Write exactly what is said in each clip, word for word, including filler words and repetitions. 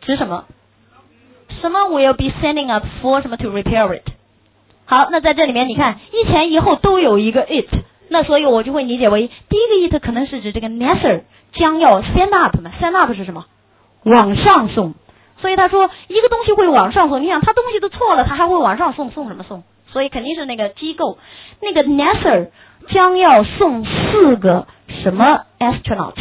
是什么？什么 will be sending us for 什么 to repair it？ 好，那在这里面你看一前一后都有一个 it， 那所以我就会理解为第一个 it 可能是指这个 Nasser 将要 send up 嘛 ，send up 是什么？往上送。所以他说一个东西会往上送，你想他东西都错了，他还会往上送，送什么送？所以肯定是那个机构，那个 Nasser 将要送四个什么 astronauts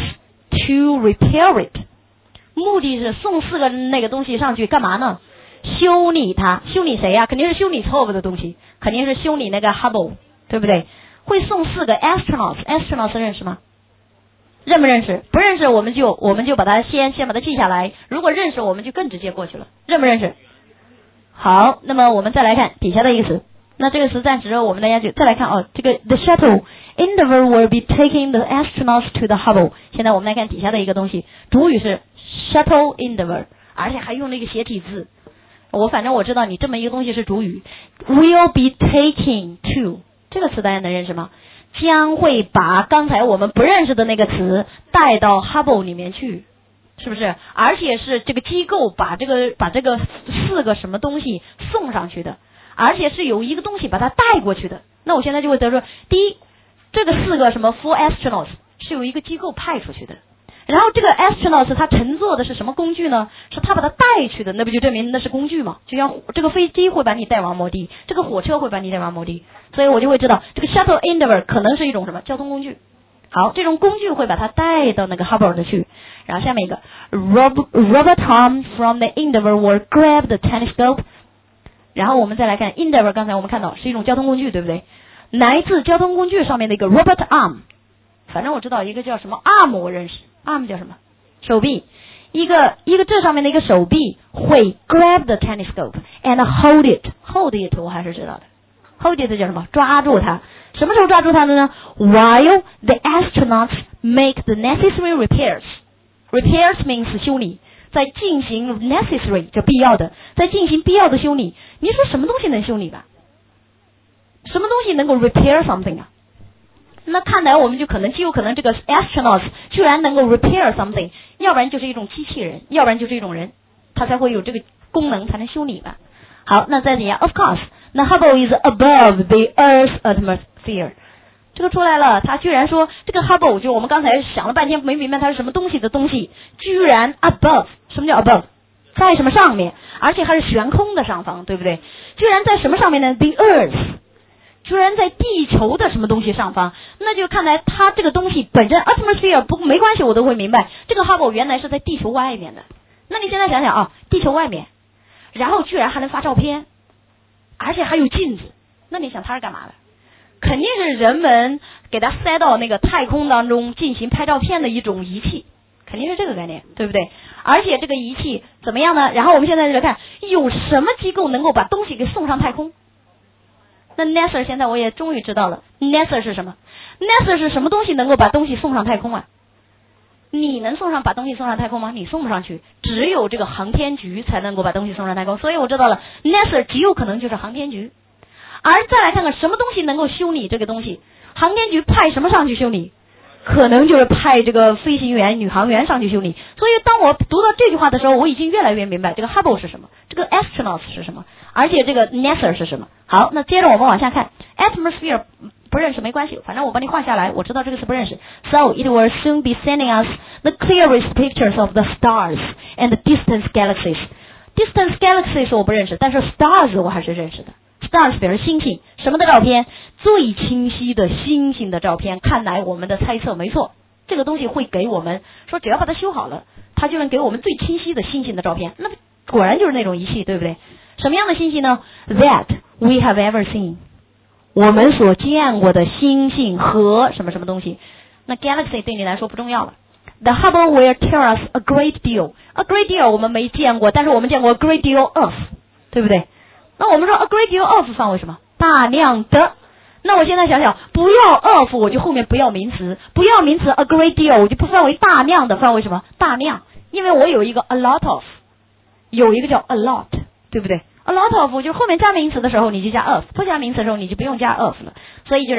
to repair it， 目的是送四个那个东西上去干嘛呢？修理它，修理谁呀、啊？肯定是修理错误的东西，肯定是修理那个 Hubble， 对不对？会送四个 astronauts，astronauts 认识吗？认不认识？不认识我们就我们就把它先先把它记下来，如果认识我们就更直接过去了。认不认识？好，那么我们再来看底下的意思。那这个词暂时我们大家就再来看哦，这个 the shuttle Endeavour will be taking the astronauts to the Hubble。现在我们来看底下的一个东西，主语是 shuttle Endeavour， 而且还用了一个斜体字。我反正我知道你这么一个东西是主语 ，will be taking to 这个词大家能认识吗？将会把刚才我们不认识的那个词带到 Hubble 里面去，是不是？而且是这个机构把这个把这个四个什么东西送上去的，而且是有一个东西把它带过去的。那我现在就会得出，第一，这个四个什么 four astronauts 是有一个机构派出去的。然后这个 astronauts 它乘坐的是什么工具呢？是他把它带去的，那不就证明那是工具吗？就像这个飞机会把你带往某地，这个火车会把你带往某地，所以我就会知道这个 shuttle Endeavour 可能是一种什么交通工具。好，这种工具会把它带到那个 Hubble 的去。然后下面一个 Robert, Robert arm from the Endeavour will grab the telescope。然后我们再来看 Endeavour， 刚才我们看到是一种交通工具，对不对？来自交通工具上面的一个 Robert arm， 反正我知道一个叫什么 arm 我认识。arm 叫什么？手臂。一个一个这上面的一个手臂会 grab the telescope and hold it hold it 我还是知道的。hold it 叫什么？抓住它。什么时候抓住它的呢？ While the astronauts make the necessary repairs。 repairs means 修理，在进行 necessary 就必要的，在进行必要的修理。你说什么东西能修理吧？什么东西能够 repair something 啊？那看来我们就可能极有可能这个 astronauts 居然能够 repair something， 要不然就是一种机器人，要不然就是一种人，它才会有这个功能，才能修理吧。好，那再怎样 of course 那 Hubble is above the Earth's atmosphere， 这个出来了，他居然说这个 Hubble 就我们刚才想了半天没明白它是什么东西的东西，居然 above， 什么叫 above？ 在什么上面，而且还是悬空的上方，对不对？居然在什么上面呢？ the Earth，居然在地球的什么东西上方，那就看来它这个东西本身 atmosphere 不没关系，我都会明白这个 Hubble 原来是在地球外面的。那你现在想想啊，地球外面，然后居然还能发照片，而且还有镜子，那你想它是干嘛的？肯定是人们给它塞到那个太空当中进行拍照片的一种仪器，肯定是这个概念，对不对？而且这个仪器怎么样呢？然后我们现在就来看有什么机构能够把东西给送上太空。那 NASA 现在我也终于知道了 NASA 是什么。 NASA 是什么东西能够把东西送上太空啊？你能送上把东西送上太空吗？你送不上去，只有这个航天局才能够把东西送上太空。所以我知道了 NASA 极有可能就是航天局。而再来看看什么东西能够修理这个东西，航天局派什么上去修理？可能就是派这个飞行员宇航员上去修理。所以当我读到这句话的时候，我已经越来越明白这个 Hubble 是什么，这个 astronauts 是什么，而且这个 NASA 是什么。好，那接着我们往下看 atmosphere 不认识没关系，反正我帮你画下来，我知道这个词不认识。 So it will soon be sending us the clearest pictures of the stars and the distant galaxies。 distant galaxies 我不认识，但是 stars 我还是认识的。 stars 表示星星，什么的照片？最清晰的星星的照片。看来我们的猜测没错，这个东西会给我们说只要把它修好了，它就能给我们最清晰的星星的照片。那果然就是那种仪器，对不对？什么样的星星呢？ That we have ever seen， 我们所见过的星星和什么什么东西。那 galaxy 对你来说不重要了。 The Hubble will tell us a great deal。 A great deal 我们没见过，但是我们见过 a great deal of， 对不对？那我们说 a great deal of 范围什么？大量的。那我现在想想，不要 of 我就后面不要名词，不要名词 a great deal 我就不范围大量的，范围什么？大量。因为我有一个 a lot of， 有一个叫 a lot， 对不对？ a lot of 就是后面加名词的时候你就加 of， 不加名词的时候你就不用加 of 了。所以就是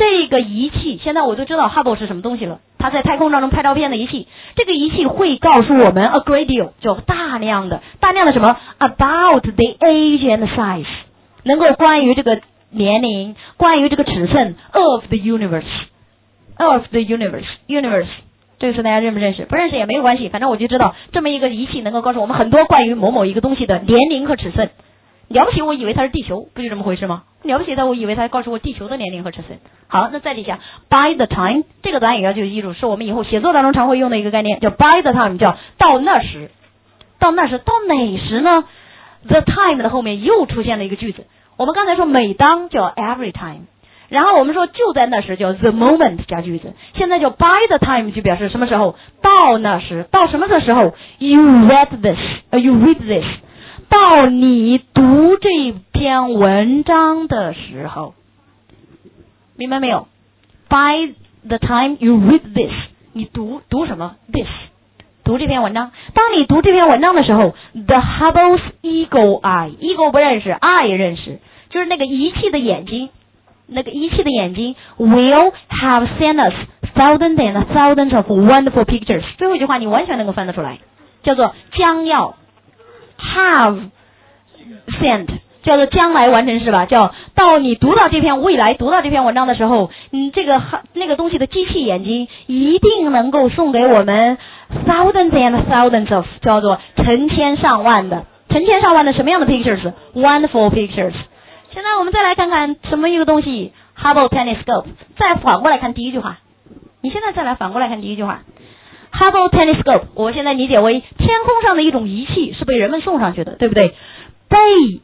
这个仪器，现在我就知道 Hubble 是什么东西了，它在太空当中拍照片的仪器。这个仪器会告诉我们 a great deal， 就大量的大量的什么 about the age and size， 能够关于这个年龄，关于这个尺寸 of the universe of the universe universe 这个词大家认不认识？不认识也没有关系，反正我就知道这么一个仪器能够告诉我们很多关于某某一个东西的年龄和尺寸。了不起，我以为它是地球，不就这么回事吗？了不起的，我以为它告诉我地球的年龄和尺寸。好，那再底下 by the time 这个短语要就记住，是我们以后写作当中常会用的一个概念，叫 by the time， 叫到那时。到那时，到哪时呢？ the time 的后面又出现了一个句子。我们刚才说每当叫 every time， 然后我们说就在那时叫 the moment 加句子，现在叫 by the time 就表示什么时候？到那时，到什么的时候 ？You read this， you read this。到你读这篇文章的时候，明白没有 ？By the time you read this， 你读读什么 ？This， 读这篇文章。当你读这篇文章的时候 ，the Hubble's eagle eye，eagle 不认识 ，eye 认识，就是那个仪器的眼睛，那个仪器的眼睛 will have sent us thousands and thousands of wonderful pictures。最后一句话你完全能够翻得出来，叫做将要。have sent 叫做将来完成式吧，叫到你读到这篇未来读到这篇文章的时候，嗯，这个那个东西的机器眼睛一定能够送给我们 thousands and thousands of 叫做成千上万的成千上万的什么样的 pictures wonderful pictures。现在我们再来看看什么一个东西 Hubble telescope， 再反过来看第一句话，你现在再来反过来看第一句话Hubble telescope， 我现在理解为天空上的一种仪器，是被人们送上去的，对不对？被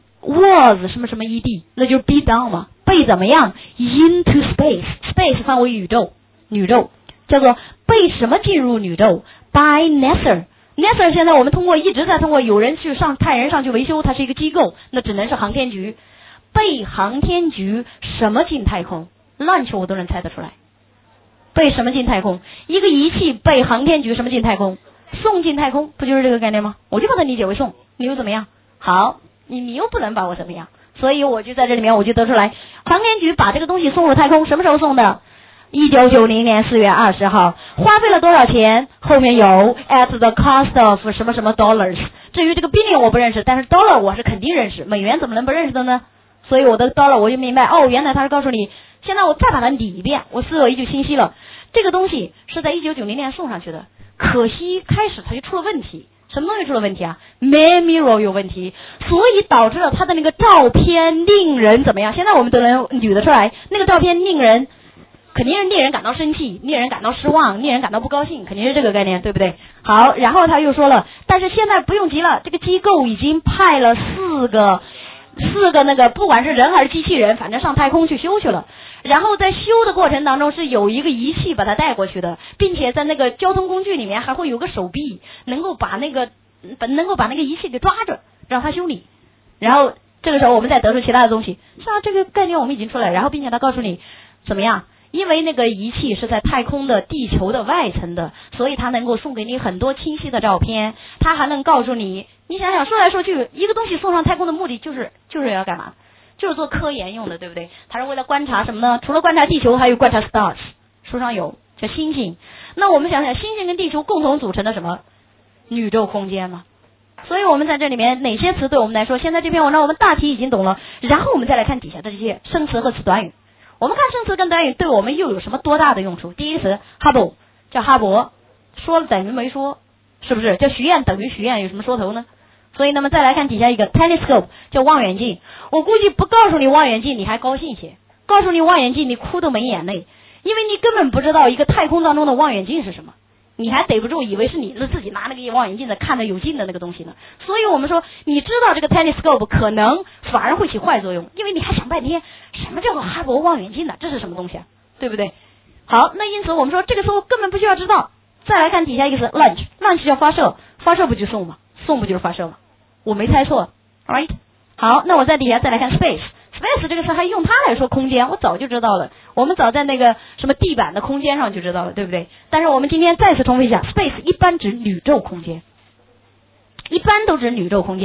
was 什么什么 ed， 那就是 be down 嘛。被怎么样 ？into space，space 范围宇宙，宇宙叫做被什么进入宇宙 ？by NASA。NASA 现在我们通过一直在通过有人去上派人上去维修，它是一个机构，那只能是航天局。被航天局什么进太空 ？launch 我都能猜得出来。被什么进太空？一个仪器被航天局什么进太空？送进太空，不就是这个概念吗？我就把它理解为送，你又怎么样？好，你你又不能把我怎么样，所以我就在这里面我就得出来，航天局把这个东西送入太空，什么时候送的？一九九零年四月二十号，花费了多少钱？后面有 at the cost of 什么什么 dollars。至于这个 billion 我不认识，但是 dollar 我是肯定认识，美元怎么能不认识的呢？所以我的 dollar 我就明白，哦，原来他是告诉你。现在我再把它理一遍，我思维就清晰了。这个东西是在一九九零年送上去的，可惜开始它就出了问题。什么东西出了问题啊 ？Man mirror 有问题，所以导致了它的那个照片令人怎么样？现在我们都能捋得出来，那个照片令人肯定是令人感到生气，令人感到失望，令人感到不高兴，肯定是这个概念，对不对？好，然后他又说了，但是现在不用急了，这个机构已经派了四个四个那个不管是人还是机器人，反正上太空去修去了。然后在修的过程当中是有一个仪器把它带过去的，并且在那个交通工具里面还会有个手臂，能够把那个能够把那个仪器给抓着，让它修理。然后这个时候我们再得出其他的东西，是啊，这个概念我们已经出来，然后并且他告诉你怎么样，因为那个仪器是在太空的地球的外层的，所以它能够送给你很多清晰的照片，它还能告诉你，你想想说来说去，一个东西送上太空的目的就是就是要干嘛？就是做科研用的，对不对？它是为了观察什么呢？除了观察地球，还有观察 stars， 书上有叫星星。那我们想想，星星跟地球共同组成的什么宇宙空间嘛？所以我们在这里面哪些词对我们来说，现在这篇文章我们大体已经懂了，然后我们再来看底下的这些生词和词短语。我们看生词跟短语对我们又有什么多大的用处？第一个词 Hubble 叫哈勃，说了等于没说，是不是？叫许愿等于许愿，有什么说头呢？所以那么再来看底下一个 telescope 叫望远镜，我估计不告诉你望远镜你还高兴些，告诉你望远镜你哭都没眼泪，因为你根本不知道一个太空当中的望远镜是什么，你还逮不住以为是你自己拿那个望远镜的看着有劲的那个东西呢。所以我们说你知道这个 telescope 可能反而会起坏作用，因为你还想半天什么叫做哈勃望远镜呢？这是什么东西啊？对不对？好，那因此我们说这个时候根本不需要知道。再来看底下一个词 launch， launch 叫发射，发射不就送吗？送不就是发射吗？我没猜错 ，right？ 好，那我在底下再来看 space，space 这个词还用它来说空间，我早就知道了。我们早在那个什么地板的空间上就知道了，对不对？但是我们今天再次重复一下 ，space 一般指宇宙空间，一般都指宇宙空间。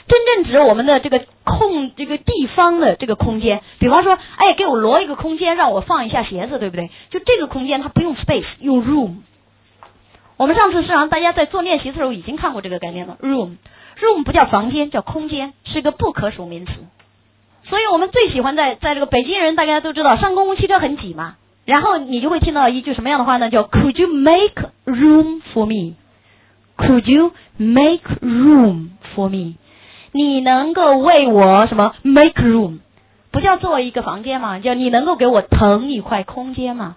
真正指我们的这个空这个地方的这个空间。比方说，哎，给我挪一个空间让我放一下鞋子，对不对？就这个空间它不用 space， 用 room。我们上次实际上大家在做练习的时候已经看过这个概念了 ，room。room 不叫房间，叫空间，是个不可数名词。所以我们最喜欢在在这个北京人，大家都知道上公共汽车很挤嘛，然后你就会听到一句什么样的话呢？叫 Could you make room for me？ Could you make room for me？ 你能够为我什么 make room？ 不叫做一个房间吗？叫你能够给我腾一块空间吗？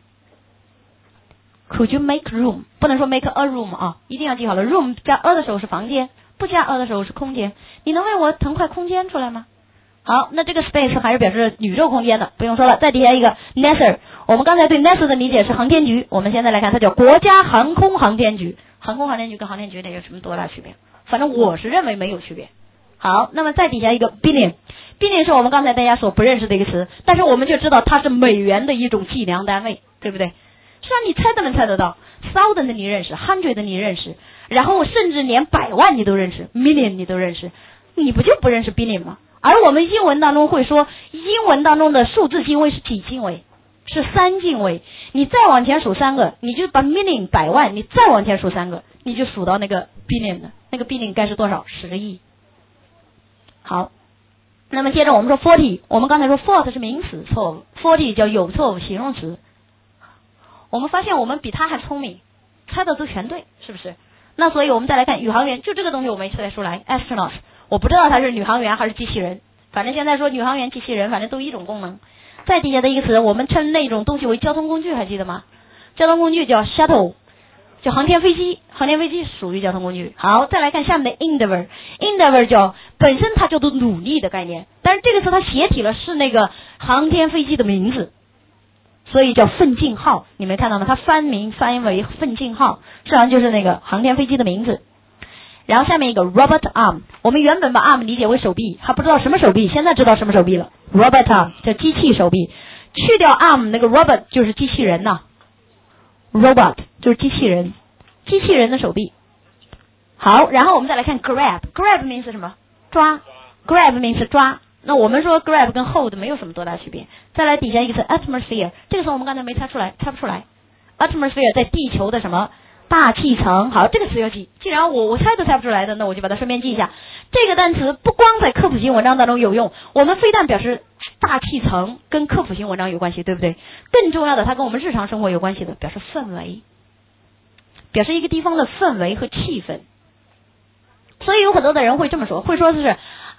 Could you make room？ 不能说 make a room 啊，一定要记好了 ，room 加 a 的时候是房间，不加 a 的时候是空间。你能为我腾块空间出来吗？好，那这个 space 还是表示宇宙空间的，不用说了。再底下一个 NASA， 我们刚才对 NASA 的理解是航天局，我们现在来看它叫国家航空航天局。航空航天局跟航天局得有什么多大区别？反正我是认为没有区别。好，那么再底下一个 billion，billion 是我们刚才大家所不认识的一个词，但是我们就知道它是美元的一种计量单位，对不对？实际上你猜都能猜得到 ，thousand 你认识 ，hundred 你认识，然后甚至连百万你都认识 ，million 你都认识，你不就不认识 billion 吗？而我们英文当中会说，英文当中的数字进位是几进位？是三进位。你再往前数三个，你就把 million 百万，你再往前数三个，你就数到那个 billion 的，那个 billion 该是多少？十亿。好，那么接着我们说 forty， 我们刚才说 fault 是名词错误 ，forty 叫有错误形容词。我们发现我们比他还聪明，猜的都全对，是不是？那所以我们再来看宇航员，就这个东西我没猜出来 ，astronaut。我不知道它是女航员还是机器人，反正现在说女航员、机器人，反正都一种功能。再底下的一个词，我们称那种东西为交通工具，还记得吗？交通工具叫 shuttle， 叫航天飞机，航天飞机属于交通工具。好，再来看下面的 endeavor，endeavor 叫本身它叫做努力的概念，但是这个词它写体了是那个航天飞机的名字，所以叫奋进号。你没看到吗？它翻名翻译为奋进号，实际上就是那个航天飞机的名字。然后下面一个 robot arm， 我们原本把 arm 理解为手臂，还不知道什么手臂，现在知道什么手臂了。robot arm 叫机器手臂，去掉 arm 那个 robot 就是机器人呐、啊、，robot 就是机器人，机器人的手臂。好，然后我们再来看 grab，grab 名词什么？抓 ，grab 名词抓。那我们说 grab 跟 hold 没有什么多大区别。再来底下一个词 atmosphere， 这个词我们刚才没猜出来，猜不出来。atmosphere 在地球的什么？大气层。好，这个词要记。既然我我猜都猜不出来的，那我就把它顺便记一下。这个单词不光在科普性文章当中有用，我们非但表示大气层跟科普性文章有关系，对不对？更重要的，它跟我们日常生活有关系的，表示氛围，表示一个地方的氛围和气氛。所以有很多的人会这么说，会说的是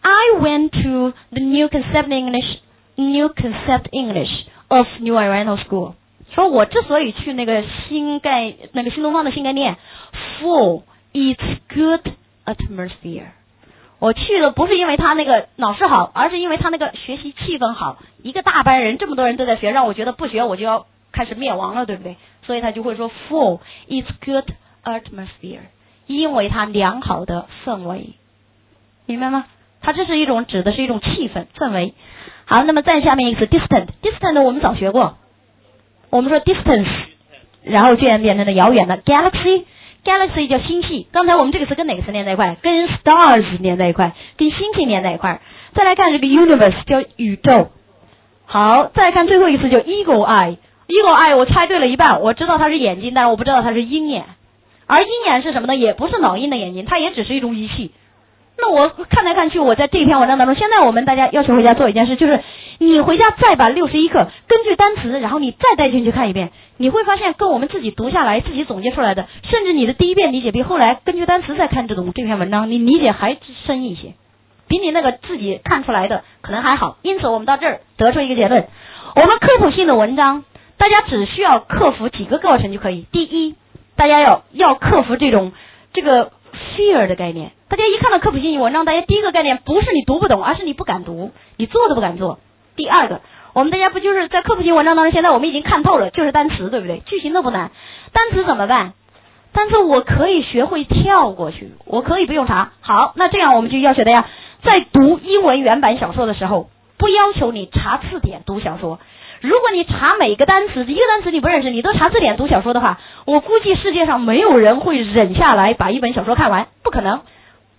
I went to the new concept English, new concept English of New Oriental School。说我之所以去那个新概那个新东方的新概念 for its good atmosphere， 我去的不是因为他那个老师好，而是因为他那个学习气氛好。一个大班人这么多人都在学，让我觉得不学我就要开始灭亡了，对不对？所以他就会说 for its good atmosphere， 因为它良好的氛围，明白吗？它这是一种指的是一种气氛氛围。好，那么再下面一个词 distant， distant 我们早学过。我们说 distance， 然后居然变成了遥远的 galaxy， galaxy 叫星系。刚才我们这个词跟哪个词连在一块？跟 stars 连在一块，跟星星连在一块。再来看这个 universe 叫宇宙。好，再看最后一个词叫 eagle eye，eagle eye 我猜对了一半，我知道它是眼睛，但是我不知道它是鹰眼。而鹰眼是什么呢？也不是老鹰的眼睛，它也只是一种仪器。那我看来看去，我在这篇文章当中，现在我们大家要求回家做一件事，就是你回家再把六十一课根据单词，然后你再带进去看一遍，你会发现跟我们自己读下来、自己总结出来的，甚至你的第一遍理解比后来根据单词再看这种这篇文章，你理解还深一些，比你那个自己看出来的可能还好。因此，我们到这儿得出一个结论：我们科普性的文章，大家只需要克服几个过程就可以。第一，大家要要克服这种这个 fear 的概念。大家一看到科普性文章，大家第一个概念不是你读不懂，而是你不敢读，你做都不敢做。第二个，我们大家不就是在科普性文章当中，现在我们已经看透了，就是单词，对不对？句型都不难，单词怎么办？单词我可以学会跳过去，我可以不用查。好，那这样我们就要求大家在读英文原版小说的时候，不要求你查字典读小说。如果你查每个单词，一个单词你不认识，你都查字典读小说的话，我估计世界上没有人会忍下来把一本小说看完，不可能。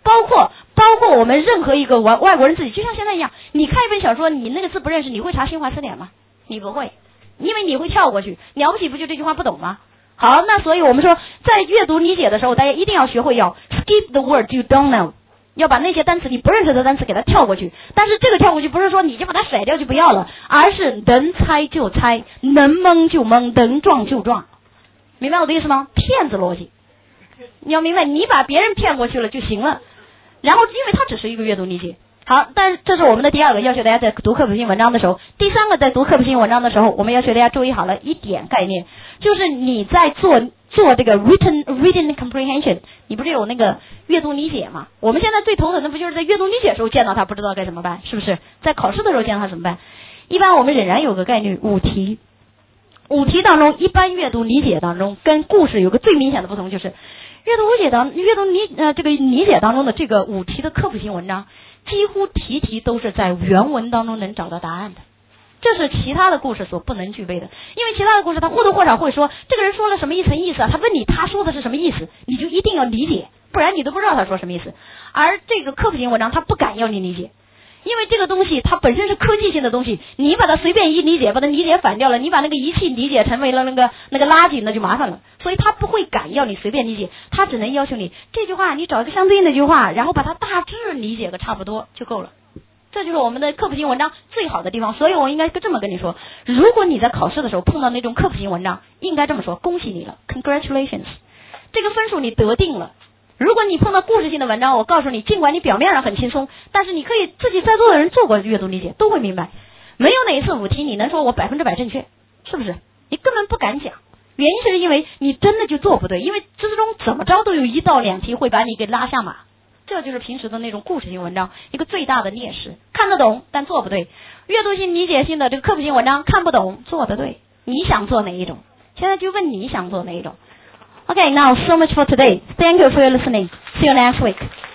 包括包括我们任何一个外外国人自己，就像现在一样，你看一本小说，你那个字不认识，你会查新华词典吗？你不会，因为你会跳过去。了不起不就这句话不懂吗？好，那所以我们说，在阅读理解的时候，大家一定要学会要 skip the word you don't know， 要把那些单词你不认识的单词给它跳过去。但是这个跳过去不是说你就把它甩掉就不要了，而是能猜就猜，能蒙就蒙，能撞就撞。明白我的意思吗？骗子逻辑，你要明白，你把别人骗过去了就行了。然后，因为它只是一个阅读理解。好，但是这是我们的第二个要求，大家在读课本性文章的时候。第三个，在读课本性文章的时候，我们要求大家注意好了一点概念，就是你在做做这个 written reading comprehension， 你不是有那个阅读理解吗？我们现在最头疼的不就是在阅读理解的时候见到它不知道该怎么办，是不是？在考试的时候见到它怎么办？一般我们仍然有个概率，五题。五题当中，一般阅读理解当中跟故事有个最明显的不同，就是阅读理解当阅读理呃这个理解当中的这个五题的科普性文章，几乎题题都是在原文当中能找到答案的，这是其他的故事所不能具备的。因为其他的故事他或多或少会说这个人说了什么一层意思啊，他问你他说的是什么意思，你就一定要理解，不然你都不知道他说什么意思。而这个科普性文章他不敢要你理解，因为这个东西它本身是科技性的东西，你把它随便一理解，把它理解反掉了，你把那个仪器理解成为了那个那个垃圾，那就麻烦了。所以他不会敢要你随便理解，他只能要求你这句话你找一个相对应的句话，然后把它大致理解个差不多就够了。这就是我们的科普性文章最好的地方。所以我应该这么跟你说，如果你在考试的时候碰到那种科普性文章，应该这么说，恭喜你了 ，congratulations， 这个分数你得定了。如果你碰到故事性的文章，我告诉你，尽管你表面上很轻松，但是你可以自己在座的人做过阅读理解，都会明白。没有哪一次五题你能说我百分之百正确，是不是？你根本不敢讲，原因是因为你真的就做不对，因为之中怎么着都有一到两题会把你给拉下马。这就是平时的那种故事性文章一个最大的劣势，看得懂但做不对。阅读性理解性的这个科普性文章看不懂做得对，你想做哪一种？现在就问你想做哪一种。Okay, now so much for today. Thank you for your listening. See you next week.